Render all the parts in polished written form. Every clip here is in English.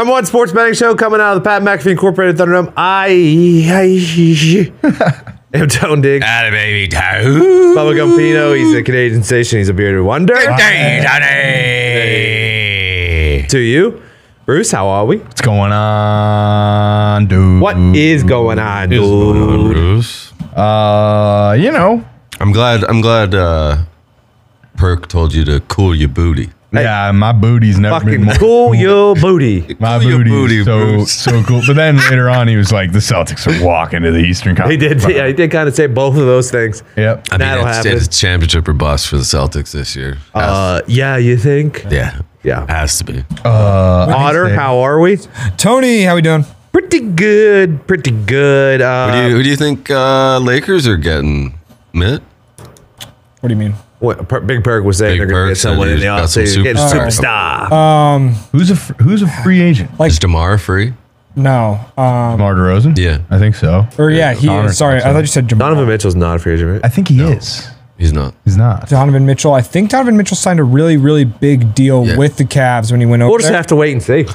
Number one sports betting show coming out of the Pat McAfee Incorporated Thunderdome. I am Tone Diggs. Atta baby toe. Bubba Gumpino. He's a Canadian station. He's a bearded wonder. To you, Bruce, how are we? What's going on, dude? What is going on, dude? Bruce. You know. I'm glad Perk told you to cool your booty. Yeah, my booty's never been Fucking more cool your booty. My Cool your booty, booty, so cool. But then later on, he was like, "The Celtics are walking to the Eastern He Conference." did. Yeah, he did kind of say both of those things. Yep. I mean, That'll happen. it's championship or bust for the Celtics this year. Yeah, you think? Yeah. Yeah. Has to be. Otter, how are we? Tony, how we doing? Pretty good. Pretty good. Who do you think Lakers are getting, Mitt? What do you mean? Big Perk was saying Big they're going to Perk get said someone in he's the got some offseason. Get a superstar. superstar. Who's a free agent? Like, Is DeMar free? no. DeMar DeRozan? Yeah. I think so. Or yeah, he Connor, is. Sorry, I thought you said Jamal. Donovan Mitchell's not a free agent, right? I think he is. He's not. He's not. Donovan Mitchell. I think Donovan Mitchell signed a really, really big deal Yeah. with the Cavs when he went over We'll just there. have to wait and see.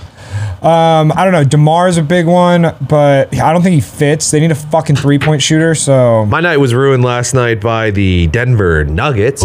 I don't know. DeMar's a big one, but I don't think he fits. They need a fucking three-point shooter, so... My night was ruined last night by the Denver Nuggets.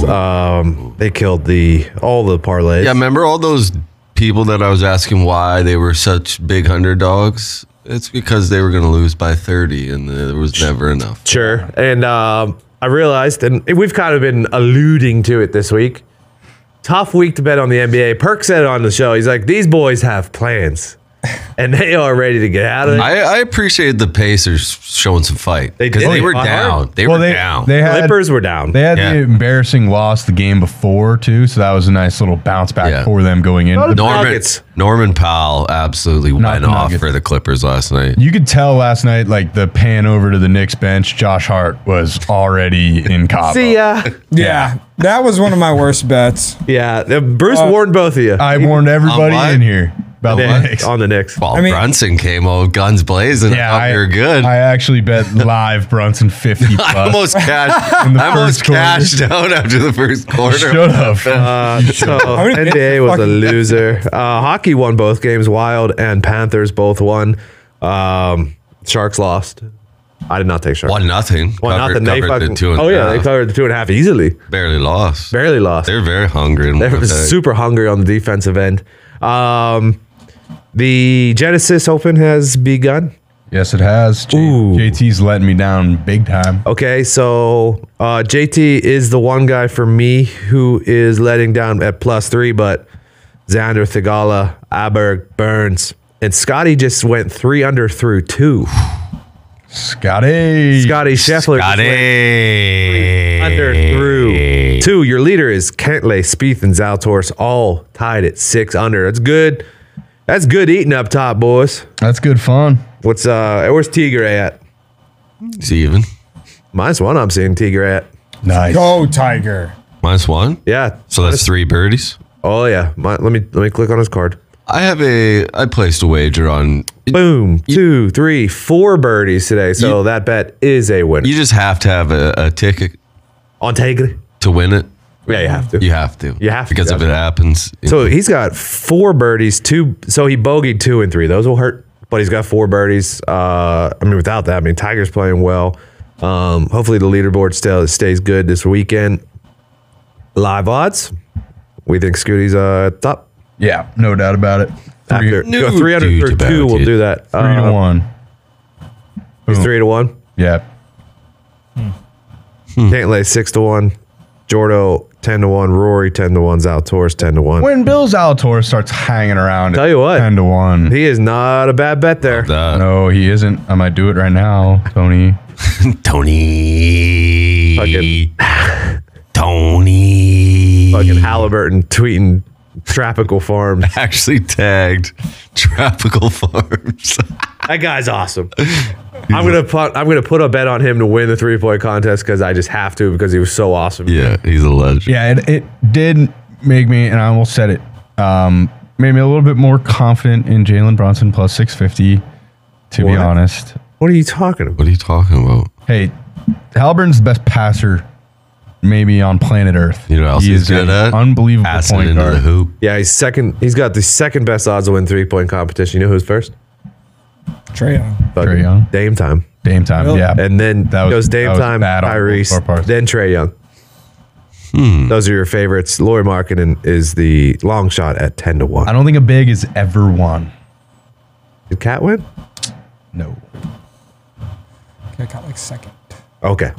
They killed all the parlays. Yeah, remember all those people that I was asking why they were such big underdogs? It's because they were going to lose by 30, and there was never enough. Sure. And I realized, and we've kind of been alluding to it this week, tough week to bet on the NBA. Perk said it on the show. He's like, these boys have plans, and they are ready to get out of it. I appreciate the Pacers showing some fight. They Because did. they were Hard. down. They were down. They had, Clippers were down. They had Yeah. the embarrassing loss the game before, too, so that was a nice little bounce back Yeah. for them going in. Not a The- Nuggets. Norman Powell absolutely went the off Nuggets. for the Clippers last night. You could tell last night, like the pan over to the Knicks bench, Josh Hart was already in Cabo. See ya. Yeah, that was one of my worst bets. Yeah. Bruce warned both of you. I warned everybody what? in here about the Knicks. On the Knicks. Paul I mean- Brunson came out guns blazing. Yeah, I thought you were good. I actually bet live Brunson 50 plus. I almost cashed. In the I almost first quarter. cashed out after the first quarter. Should have. So many minutes NBA did was a fucking- loser. Hockey won both games. Wild and Panthers both won. Sharks lost. I did not take Sharks. 1-0. Well, Covered They the fucking, 2.5. oh yeah, they covered the 2.5 easily. barely lost. Barely lost. They're very hungry. In They were Winnipeg. super hungry on the defensive end. The Genesis Open has begun. Yes, it has. JT's letting me down big time. Okay, so JT is the one guy for me who is letting down at +3, but Xander, Thigala, Aberg, Burns, and Scotty just went 3 under through 2. Scotty. Scotty Scheffler just went under through 2. Your leader is Kentley, Spieth, and Zalatoris, all tied at 6 under. That's good. That's good eating up top, boys. That's good fun. Where's Tigre at? Is he even? -1 I'm seeing Tigre at. Nice. Go, Tiger. -1. Yeah. So that's 3 birdies. Oh yeah. Let me click on his card. I placed a wager on. Boom. 2, 3, 4 birdies today. So that bet is a winner. You just have to have a ticket On Tigre? to win it. Yeah, you have to. You have to. You have to, because if it definitely. happens. So he's got 4 birdies, 2. So he bogeyed 2 and 3. Those will hurt, but he's got 4 birdies. Without that, Tiger's playing well. Hopefully the leaderboard still stays good this weekend. Live odds. We think Scooty's top. Yeah, no doubt about it. After No 300 doubt or 2, about we'll it. do that. 3 to 1. He's 3 to 1. Yeah. Can't lay 6 to 1. Jordo 10 to 1. Rory 10 to 1. Zalatoris 10 to 1. When Bill Zalatoris starts hanging around Tell at you what. 10 to 1. He is not a bad bet there. No, he isn't. I might do it right now, Tony. Tony. Fucking- Tony. Fucking Halliburton tweeting Tropical Farms. Actually tagged Tropical Farms. That guy's awesome. I'm gonna put a bet on him to win the 3-point contest because I just have to because he was so awesome. Yeah, he's a legend. Yeah, it did make me, and I almost said it, made me a little bit more confident in Jalen Brunson plus 650, to be What? honest. What are you talking about? What are you talking about? Hey, Halliburton's the best passer maybe on planet Earth. You know what else he he's is good an at? unbelievable Passing point into guard. the hoop. Yeah, he's second. He's got the second best odds to win 3-point competition. You know who's first? Trae Young. Fucking Trae Young. Dame time. Dame time, Really? yeah. And then That was- goes Dame that was time, bad on Tyrese, both parts. then Trae Young. Those are your favorites. Lauri Markkinen is the long shot at 10-1. I don't think a big has ever won. Did Cat win? No. I got like second. Okay.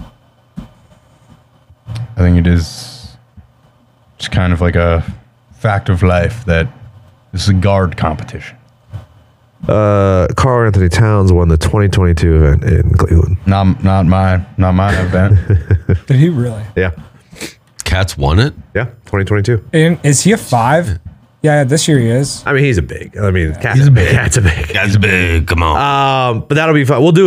I think it is just kind of like a fact of life that this is a guard competition. Karl Anthony Towns won the 2022 event in Cleveland. Not my event. Did he really? Yeah. Cats won it. Yeah. 2022. And is he a 5? Yeah, this year he is. I mean, he's a big. I mean, He's a big. Cat's a big. That's big. Come on. But that'll be fun. We'll do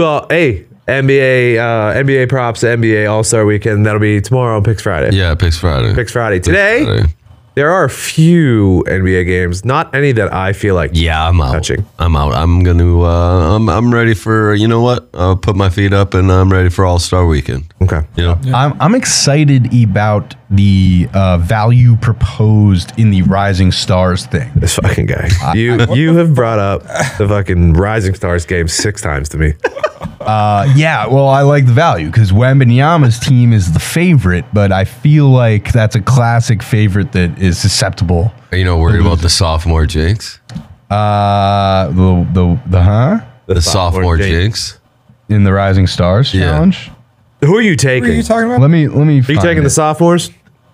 NBA props, NBA All-Star Weekend. That'll be tomorrow on Picks Friday. Yeah, Picks Friday. Picks Friday. Today, Friday. there are a few NBA games, not any that I feel like. Yeah, I'm out. Touching. I'm out. I'm gonna. I'm ready for. You know what? I'll put my feet up and I'm ready for All Star Weekend. Okay. You know. I'm excited about the value proposed in the Rising Stars thing. This fucking guy. You have brought up the fucking Rising Stars game 6 times to me. Yeah, well, I like the value because Wembanyama's team is the favorite, but I feel like that's a classic favorite that is susceptible. Are you not worried about the sophomore jinx? The sophomore jinx. In the Rising Stars Yeah. challenge. Who are you What are taking? you talking about? Let me. Are you taking the sophomores?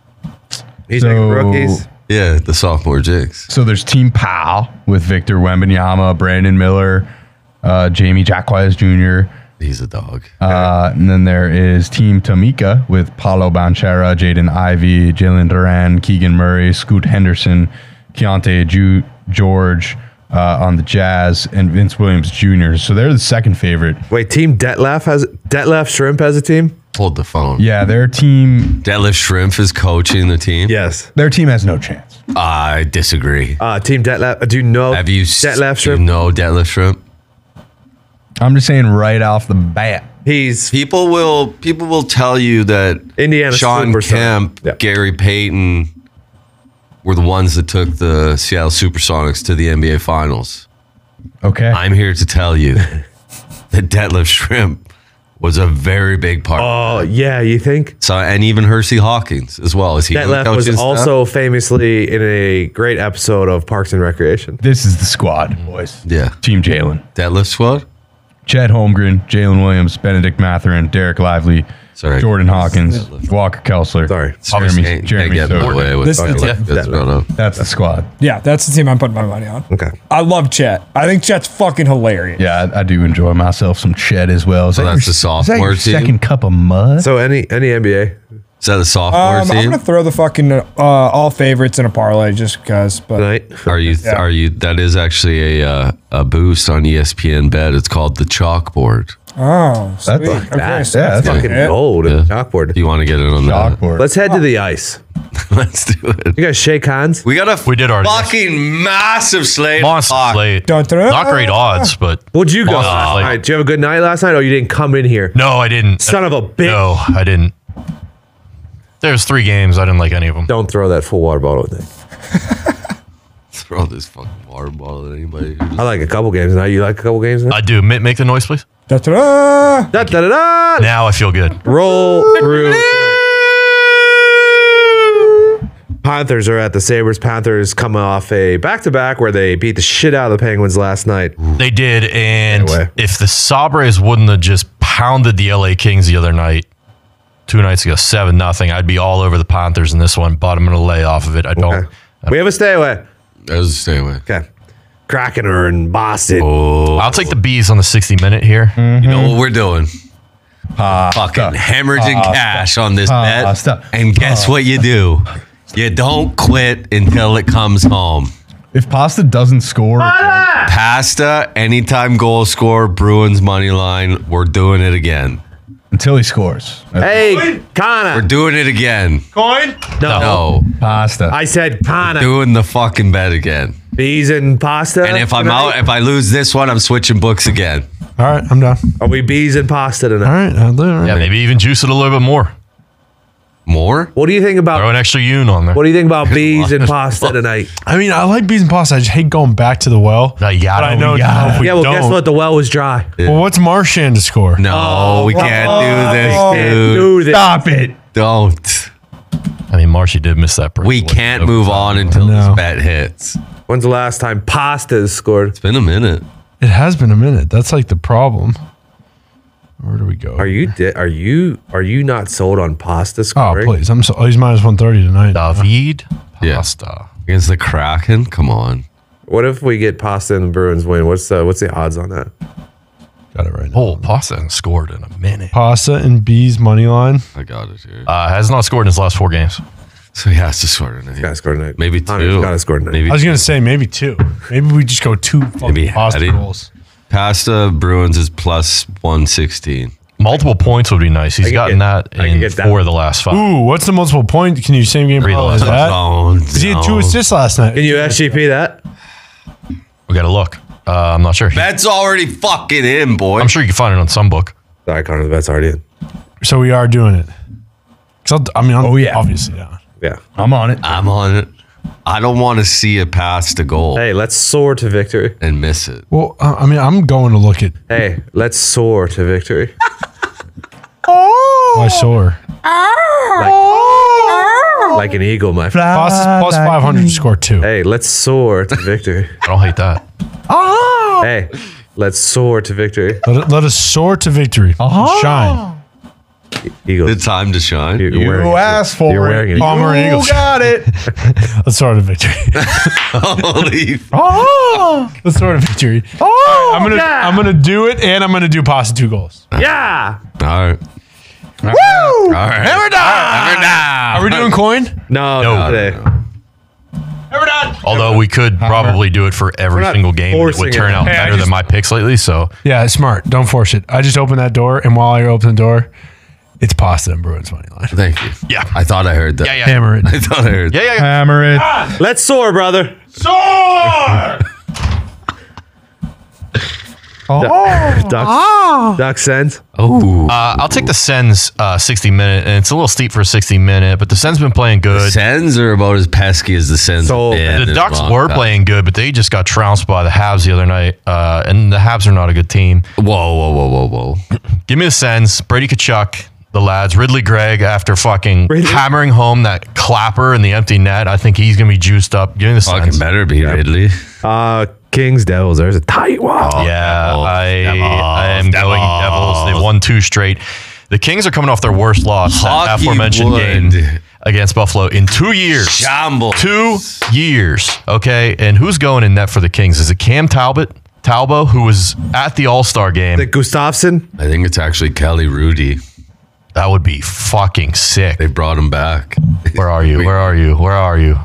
He's taking rookies. Yeah, the sophomore jinx. So there's Team Powell with Victor Wembanyama, Brandon Miller, Jamie Jacquez Jr. He's a dog. And then there is Team Tamika with Paulo Banchera, Jaden Ivey, Jalen Duran, Keegan Murray, Scoot Henderson, Keontae George on the Jazz, and Vince Williams Jr. So they're the second favorite. Wait, Team Detlef Shrimp has a team? Hold the phone. Yeah, their team Detlef Shrimp is coaching the team. Yes. has no chance. I disagree. Team Detlef. Do you know Have you Detlef Do Shrimp? you know Detlef Shrimp? I'm just saying right off the bat. He's People will tell you that Indiana Sean Superstar. Kemp, Yeah. Gary Payton were the ones that took the Seattle Supersonics to the NBA Finals. Okay. I'm here to tell you that Detlef Shrimp was a very big part. Oh, yeah, you think? So, and even Hersey Hawkins as well. Is he Detlef coaching was staff? also famously in a great episode of Parks and Recreation. This is the squad, boys. Yeah. Team Jalen. Detlef squad? Chet Holmgren, Jalen Williams, Benedict Mathurin, Derek Lively, Sorry. Jordan Hawkins, Walker Kessler. Sorry. Jeremy Can't get Soder. away with This is Detlef. the- That's brought up. That's the squad. Yeah, that's the team I'm putting my money on. Okay. I love Chet. I think Chet's fucking hilarious. Yeah, I do enjoy myself some Chet as well. Is So that that's your- the sophomore is that your team? second cup of mud? So any NBA? Is that a sophomore I'm team? gonna throw the fucking all favorites in a parlay just because. But Tonight? Are you? Yeah. Are you? That is actually a boost on ESPN Bet. It's called the Chalkboard. oh, sweet. That's- Okay, That's so that's fucking it. gold Yeah. and chalkboard. Do you want to get in on that? Chalkboard. Let's head to the ice. Let's do it. You guys shake hands? We got a We did already. fucking massive slate. Monster Fuck. slate. Dun, dun, dun. Not great odds, but What'd you go Monster last slate. night? Did you have a good night last night or you didn't come in here? No, I didn't. Son of a bitch. No, I didn't. There's 3 games. I didn't like any of them. Don't throw that full water bottle at me. Throw this fucking water bottle at anybody. I like a couple games now. You like a couple games now? I do. Make the noise, please. Dun, dun, dun. Da, da, da, da. Now I feel good. Roll through. Panthers are at the Sabres. Panthers coming off a back-to-back where they beat the shit out of the Penguins last night. They did, and Anyway. if the Sabres wouldn't have just pounded the LA Kings the other night, 2 nights ago, 7-0, I'd be all over the Panthers in this one. But I'm going to lay off of it. I don't. Okay. We have a stay away. Let's stay away. Okay. Kraken are in Boston. I'll take the Bees on the 60-minute here. You know what we're doing? Fucking hemorrhaging cash on this Pasta. bet. And guess what you do? You don't quit until it comes home. If Pasta doesn't score, Pasta, anytime goal score, Bruins money line. We're doing it again. until he scores. Hey, We're Connor. doing it again. No, Pasta. I said Connor. doing the fucking bet again. Bees and pasta. And if I'm tonight? out, if I lose this one, I'm switching books again. All right, I'm down. Are we bees and pasta tonight? All right, I'll do it. Yeah, maybe even juice it a little bit more. More? What do you think Throw about? an extra Yoon on there. What do you think about bees and pasta tonight? I mean, I like bees and pasta. I just hate going back to the well. No, you gotta, But I know we gotta. now if we Yeah, well, don't. guess what? The well was dry. Well, what's Marchand to score? No, we can't do this, dude. Dude, Stop it. Don't. I mean, Marshy did miss that break. We can't move on until No. this bet hits. when's the last time pasta has scored? It's been a minute. It has been a minute. That's like the problem. Where do we go? Are you not sold on pasta Oh, scoring? please. I'm so. Oh, he's minus 130 tonight. David Yeah. Pasta. Against the Kraken? Come on. What if we get pasta and the Bruins win? What's the odds on that? Got it right now. Oh, Pasta hasn't scored in a minute. Pasta and bees money line. I got it here. Has not scored in his last 4 games. So he has to score tonight. Gotta score tonight. Maybe Hunter's two. Gotta score tonight. Maybe I was gonna say maybe 2. Maybe we just go 2 Maybe fucking pasta Hattie. goals. Pasta Bruins is plus 116. Multiple points would be nice. He's could gotten get- that I could in get that. 4 of the last 5. Ooh, what's the multiple point? Can you same game Three parlay the last that? Don't. 'Cause he had 2 assists last night. Can you SGP that? We got to look. I'm not sure. That's already fucking in, boy. I'm sure you can find it on some book. Sorry, Connor, the bet's already in. So we are doing it. 'Cause I'm Oh, yeah. obviously down. Yeah. I'm on it. I'm on it. I don't want to see a pass to goal Hey, let's soar to victory. and miss it. Well, I mean, I'm going to look at Hey, let's soar to victory. my sore. Like an eagle, my friend. Plus 500 to score 2. Hey, let's soar to victory. I don't hate that. Hey, let's soar to victory. Let us soar to victory. Shine. Eagles. Good time to shine. You're wearing You it. asked for You're it. wearing it. Palmer and You Eagles. got it. Let's soar to victory. Holy Let's soar to victory. I'm gonna do it, and I'm gonna do pasta 2 goals. Yeah. All right. Woo! All right. Hammer down. Are we doing coin? No, No. not today. Although we could probably do it for every not single game. It forcing would turn it. out Hey, I better just- than my picks lately. So Yeah, smart. Don't force it. I just opened that door, and while I open the door, it's pasta and Bruins money line. Thank you. yeah. I thought I heard that. Yeah. Hammer it. I thought I heard that. Yeah. Hammer it. Let's soar, brother. Duck sends. Oh. I'll take the Sens 60 minute, and it's a little steep for a 60 minute, but the Sens been playing good. Sens are about as pesky as the Sens So have been The in a Ducks long were time. playing good, but they just got trounced by the Habs the other night, and the Habs are not a good team. Whoa. Give me the Sens. Brady Tkachuk, the lads. Ridley Gregg, after fucking hammering home that clapper in the empty net, I think he's going to be juiced up. Give me the Fucking Sens. better be Ridley. Kings, Devils. There's a tight one. Yeah, Devils, I am Devils. going Devils. They've won 2 straight. The Kings are coming off their worst loss, that Hockey aforementioned would. game against Buffalo in 2 years. Shambles. 2 years. Okay, and who's going in net for the Kings? Is it Cam Talbot, who was at the All-Star game? The Gustafsson. I think it's actually Kelly Rudy. That would be fucking sick. They brought him back. Where are you? Where are you? Where are you?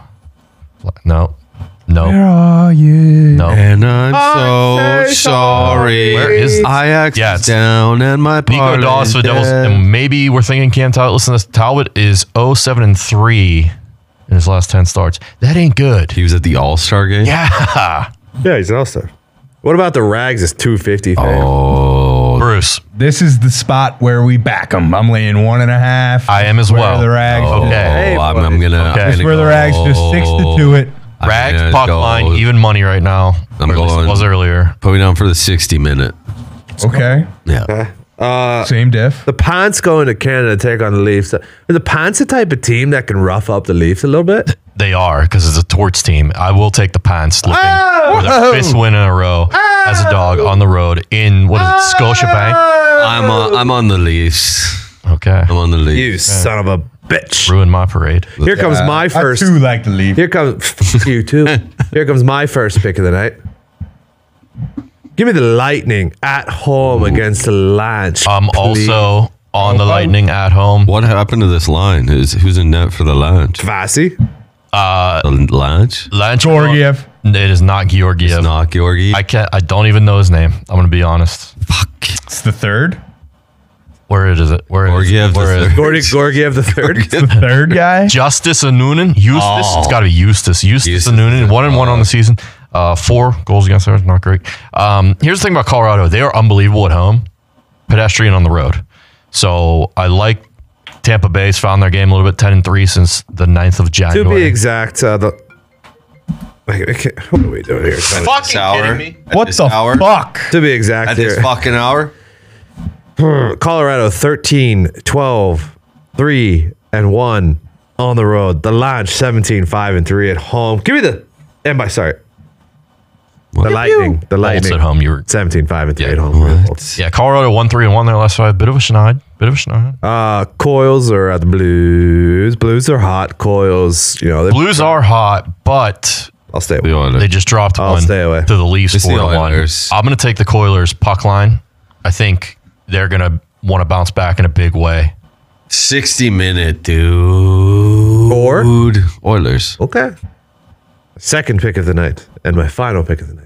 No. No. Are you? No. And I'm so sorry. Where is- Ajax Yeah, is it's down and my Nico parlay Dawes for the Devils. dead. And maybe we're thinking Cam Talbot. Listen, this Talbot is 0-7-3 in his last 10 starts. That ain't good. He was at the All-Star game? Yeah. Yeah, he's an all-star. What about the Rags? Is 250. Oh, Bruce, This is the spot where we back them. I'm laying 1.5. I am as Where well. the Rags. oh, Okay. Hey, I'm buddy. gonna. Okay. I'm This is gonna where the Rags just 6-2 it. I'm Rags, gonna puck go- line, even money right now. I'm Or at least it going- was earlier. Put me down for the 60-minute. Okay. Yeah. Same diff. The Pants going to Canada to take on the Leafs. Are the Pants the type of team that can rough up the Leafs a little bit? They are, because it's a torts team. I will take the Pants looking for their 5th win in a row as a dog on the road in, what is it, Scotiabank? I'm on the Leafs. Okay. I'm on the Leafs. You son of a bitch. Ruin my parade. Here comes my I first. too like to leave. Here comes you too. Here comes my first pick of the night. Give me the Lightning at home against the Lanch. please. Also on the Lightning at home. What happened to this line? Who's in net for the Lanch? Vasi. The Lanch? Lanch- Georgiev. It is not Georgiev. It's not Georgi. I don't even know his name. I'm gonna be honest. Fuck. It's the third. Where is it? Where is Georgiev it? the Where is third. it? Georgiev the third. The third guy. Justice Anunin? Eustace? It's got to be Eustace. Eustace Anunin. 1-1 on the season. 4 goals against there. Not great. Here's the thing about Colorado. They are unbelievable at home. Pedestrian on the road. So I like Tampa Bay's found their game a little bit, 10-3 since the 9th of To January. be exact, what are we doing here? Fucking Sour. kidding me? What this the hour? fuck? To be exact, At this here. fucking hour? Colorado 13, 12, 3, and 1 on the road. The Launch 17, 5, and 3 at home. Give me the sorry. The Lightning. The Bolts Lightning at home. You were 17, 5, and 3 at home. What? yeah. Colorado 1-3-1 their last 5. Bit of a schneid. Coils are at the Blues. Blues are hot. Coils, Blues are hot, but I'll stay The away. Oilers. they just dropped I'll one stay away. to the Leafs It's the 4-1. Oilers. I'm going to take the Coilers puck line. I think they're going to want to bounce back in a big way. 60-minute, dude. Or? Oilers. Okay. Second pick of the night and my final pick of the night.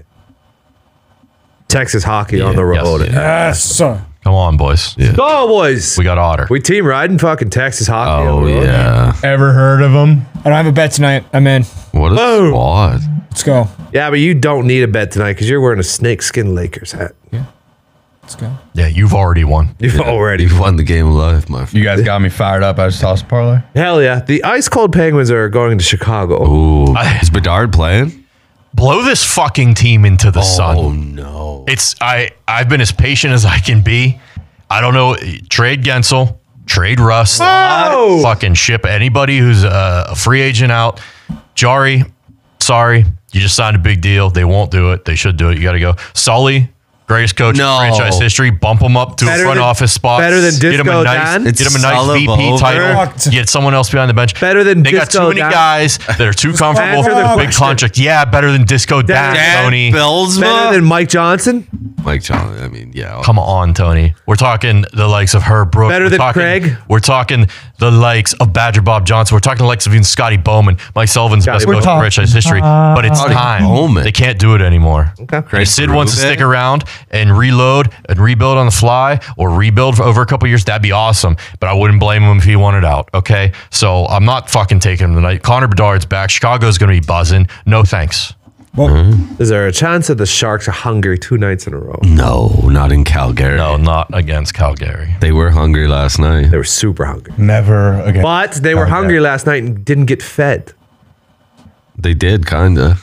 Texas hockey on the yes, road. yeah. Yes. Come on, boys. Yeah. Go, boys. We got Otter. We team riding fucking Texas hockey. on Oh, the road. yeah. Ever heard of them? I don't have a bet tonight. I'm in. What a Boom. squad. Let's go. Yeah, but you don't need a bet tonight because you're wearing a snakeskin Lakers hat. Let's go. Yeah, you've already won. You've already. You've won the game of life, my friend. You guys got me fired up. I just tossed a parlay. Hell yeah. The ice cold Penguins are going to Chicago. Ooh. Is Bedard playing? Blow this fucking team into the Oh, sun. no. I've been as patient as I can be. I don't know. Trade Gensel, trade Russ, Oh! fucking ship anybody who's a free agent out. Jari, sorry, you just signed a big deal. They won't do it. They should do it. You got to go. Sully, greatest coach No. in franchise history. Bump him up to Better a front than- office spot. better than Get him Disco a nice, Dan? get him a nice Sullivan VP over. title. Get someone else behind the bench. Better than they got Disco too many Dan? guys that are too comfortable. Answer the Big question. contract. Yeah, better than Disco Dan, Dan Tony. Billsma? Better than Mike Johnson? Mike John. I mean, yeah. Come on, Tony. We're talking the likes of Herb Brooks. Better We're than talking, Craig? We're talking the likes of Badger Bob Johnson. We're talking the likes of even Scotty Bowman. Mike Sullivan's best We're coach in franchise history. But it's Scotty time. Bowman. They can't do it anymore. Okay. If Sid wants to Berube. stick around and reload and rebuild on the fly or rebuild for over a couple years, that'd be awesome. But I wouldn't blame him if he wanted out. Okay. So I'm not fucking taking him tonight. Connor Bedard's back. Chicago's going to be buzzing. No thanks. Well, Is there a chance that the Sharks are hungry 2 nights in a row? No, not in Calgary. No, not against Calgary. They were hungry last night. They were super hungry. Never again. But they were Okay. hungry last night and didn't get fed. They did, kind of.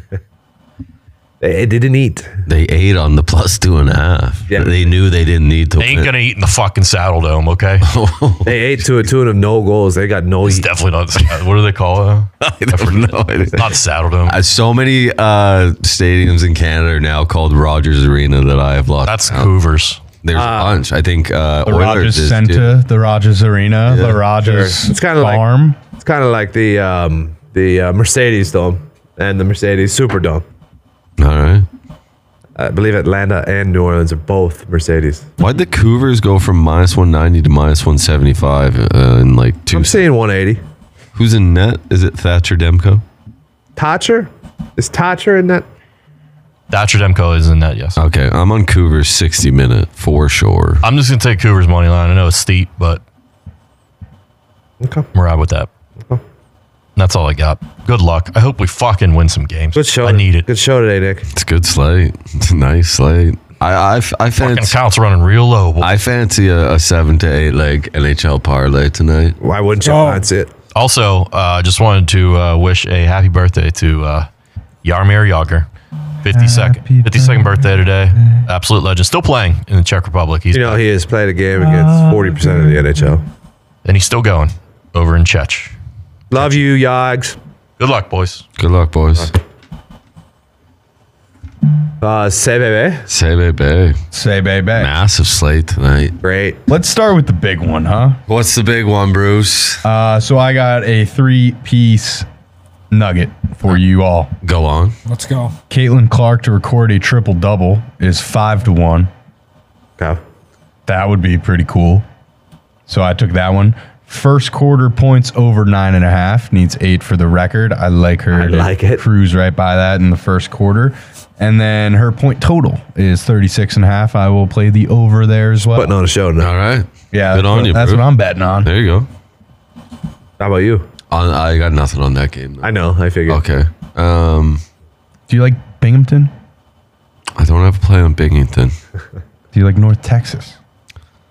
They didn't eat. They ate on the +2.5. Yeah. They knew they didn't need to They ain't win. going to eat in the fucking Saddle Dome, okay? They ate to a tune of no goals. They got no It's eat. definitely not. What do they call it? I don't know. Not Saddle Dome. So many stadiums in Canada are now called Rogers Arena that I have lost. That's count. Hoovers. There's a bunch. I think the Oilers Rogers is Center, the Rogers Arena, the Rogers Sure. It's kinda like- Farm. It's kind of like the Mercedes Dome and the Mercedes Superdome. All right. I believe Atlanta and New Orleans are both Mercedes. Why'd the Cougars go from -190 to -175 in like 2 I'm saying 180. Who's in net? Is it Thatcher Demko? Thatcher? Is Thatcher in that? Thatcher Demko is in that, yes. Okay, I'm on Cougars 60-minute for sure. I'm just going to take Cougars money line. I know it's steep, but Okay. I'm right with that. That's all I got. Good luck. I hope we fucking win some games. Good show. I need it. Good show today, Nick. It's a good slate. It's a nice slate. I Fucking fancy accounts running real low. I fancy a 7 to 8 leg NHL parlay tonight. Why wouldn't you? Oh. That's it. Also, just wanted to wish a happy birthday to Jaromir Jagr. 52nd birthday today. Absolute legend. Still playing in the Czech Republic. He's You know, he has played a game against 40% of the NHL. and he's still going over in Czech. Love you, Yags. Good luck, boys. Good luck, boys. Say, baby. Say baby. Say, baby. Massive slate tonight. Great. Let's start with the big one, huh? What's the big one, Bruce? So I got a 3-piece nugget for you all. Go on. let's go. Caitlin Clark to record a triple-double is 5-1. Okay. That would be pretty cool. So I took that one. First quarter points over 9.5 needs 8 for the record. I like her I to like it. cruise right by that in the first quarter. And then her point total is 36.5. I will play the over there as well. Putting on a show now. All right. Yeah, Good on you, that's bro. what I'm betting on. There you go. How about you? I got nothing on that game. I know. I figured. Okay. Do you like Binghamton? I don't have a play on Binghamton. Do you like North Texas?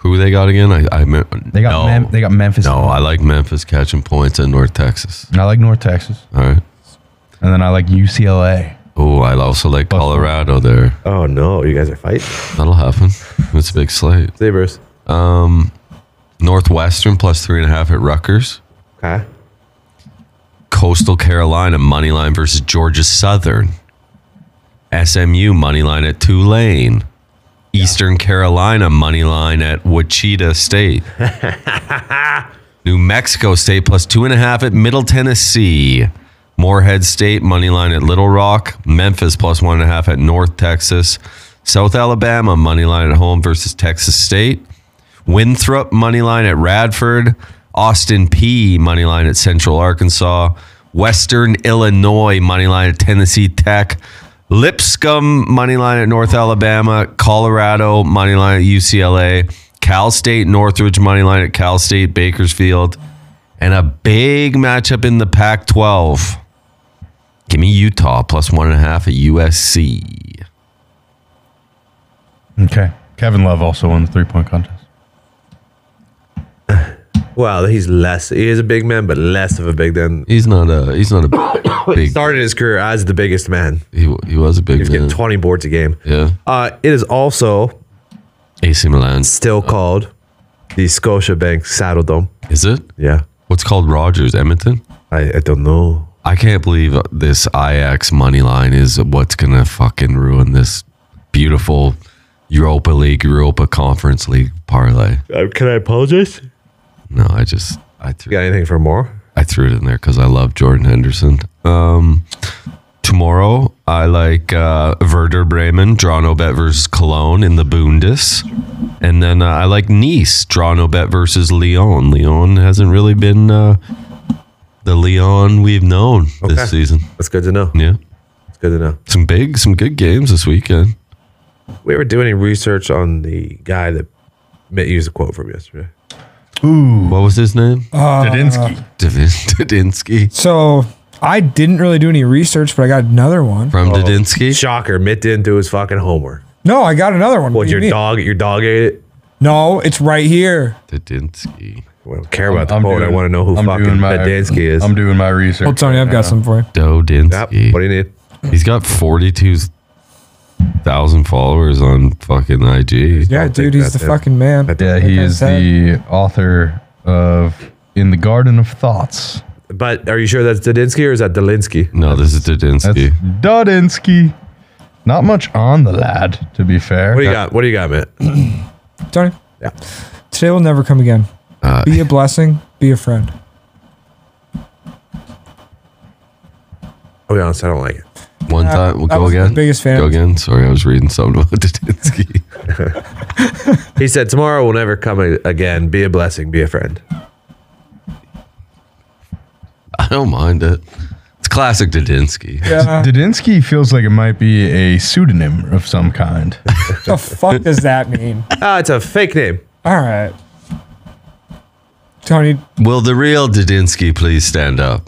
Who they got again? They got they got Memphis. No, I like Memphis catching points at North Texas. I like North Texas, All right. and then I like UCLA. Oh, I also like Colorado there. Oh no, you guys are fighting. That'll happen. It's a big slate. Sabres. Northwestern plus 3.5 at Rutgers. Okay. Coastal Carolina money line versus Georgia Southern. SMU money line at Tulane. Eastern Carolina money line at Wichita State. New Mexico State plus 2.5 at Middle Tennessee. Morehead State money line at Little Rock. Memphis plus 1.5 at North Texas. South Alabama money line at home versus Texas State. Winthrop money line at Radford. Austin P money line at Central Arkansas. Western Illinois money line at Tennessee Tech. Lipscomb money line at North Alabama. Colorado money line at UCLA. Cal State Northridge money line at Cal State Bakersfield. And a big matchup in the Pac-12. Give me Utah plus 1.5 at USC. Okay. Kevin Love also won the 3-point contest. Well, he's less. He is a big man, but less of a big than. He's not a He big. started his career as the biggest man. He was a big He's getting man. 20 boards a game. Yeah. It is also AC Milan. still called the Scotiabank Saddle Dome. Is it? Yeah. What's called Rogers? Edmonton? I don't know. I can't believe this Ajax money line is what's going to fucking ruin this beautiful Europa League, Europa Conference League parlay. Can I apologize? No, I You got anything for more? I threw it in there because I love Jordan Henderson. Tomorrow, I like Werder Bremen, draw no bet versus Cologne in the Bundes. And then I like Nice, draw no bet versus Lyon. Lyon hasn't really been the Lyon we've known Okay. this season. That's good to know. Yeah. It's good to know. Some good games this weekend. We ever do any research on the guy that Mitt used a quote from yesterday? What was his name? Dadinsky. Dadinsky. So I didn't really do any research, but I got another one. From Dadinsky? Shocker. Mitt didn't do his fucking homework. No, I got another one. What, do you mean? your dog ate it? No, it's right here. Dadinsky. I don't care about the quote. I want to know who I'm fucking doing Bedinsky is. I'm doing my research. Well, Tony, I've got some for you. Yep. Dodinsky. What do you need? He's got 42,000 followers on fucking IG. Yeah, I'll dude, take he's that the then. fucking man. Yeah, he is the author of In the Garden of Thoughts. But are you sure that's Dadinsky or is that Delinsky? No, this is That's Dadinsky. Dadinsky. Not much on the lad, to be fair. What do you got? What do you got, Mitt? Tony, Yeah. today will never come again. Be a blessing, be a friend. I'll be honest, I don't like it. One time, we'll I go wasn't again. the biggest fan. Go again. Sorry, I was reading something about Dadinsky. He said, tomorrow will never come again. Be a blessing, be a friend. I don't mind it. It's classic Dadinsky. Yeah. Dadinsky feels like it might be a pseudonym of some kind. What the fuck does that mean? Ah, it's a fake name. All right. Tony, Will the real Dadinsky please stand up?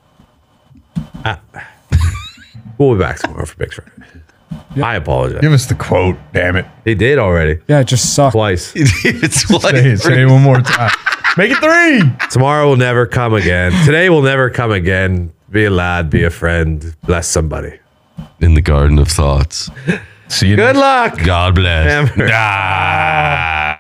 We'll be back tomorrow for Big Friday. I apologize. Give us the quote, damn it. He did already. yeah, it just sucked. Twice. It's Say it one more time. Make it 3. Tomorrow will never come again. Today will never come again. Be a lad, be a friend, bless somebody. in the Garden of Thoughts. See you Good luck. God bless. Hammer. Ah.